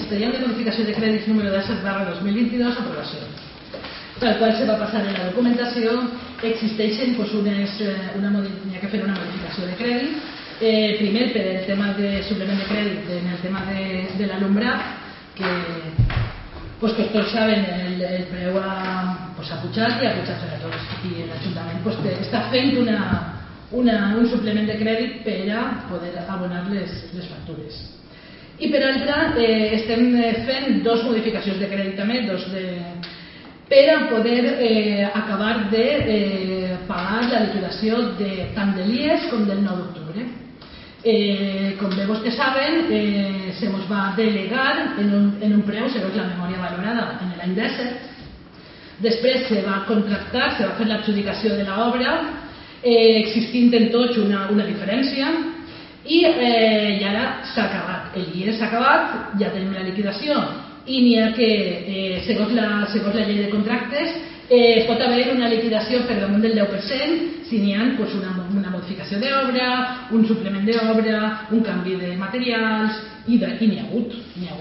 expedient de modificació de crèdits número 17/2022, aprovació, pel qual se va passar en la documentació. Existeixen, n'hi ha que fer una modificació de crèdit, primer per el tema de suplement de crèdit en el tema de l'alumbrat, que tots saben el preu ha pujat i ha pujat per a tots, i l'Ajuntament està fent un suplement de crèdit per a poder abonar les factures. I per altra, estem fent dues modificacions de crèdit també, per a poder acabar de pagar la liquidació tant de l'IES com del 9 d'octubre. Com bé vostès saben, se ens va delegar en un preu segons la memòria valorada en l'any 17. Després se va contractar, se va fer l'adjudicació de l'obra, existint en tots una diferència, i ara s'ha acabat. El IES s'ha acabat, ja tenim la liquidació, i n'hi ha que, segons la llei de contractes, pot haver una liquidació per damunt del 10% si n'hi ha una modificació d'obra, un suplement d'obra, un canvi de materials, i n'hi ha hagut.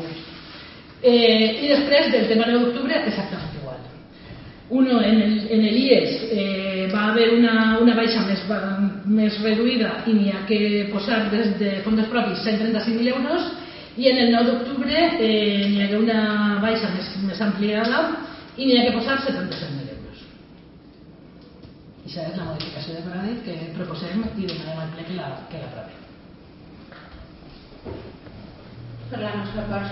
I després del tema 9 d'octubre, exactament igual. En l'IES va haver una baixa més reduïda i n'hi ha que posar des de fons propis 135.000 euros, i en el 9 d'octubre n'hi ha una baixa més ampliada i n'hi ha que posar 77.000 euros. I això és la modificació de crèdit que proposem i demanem al ple que l'aprovem. Per la nostra part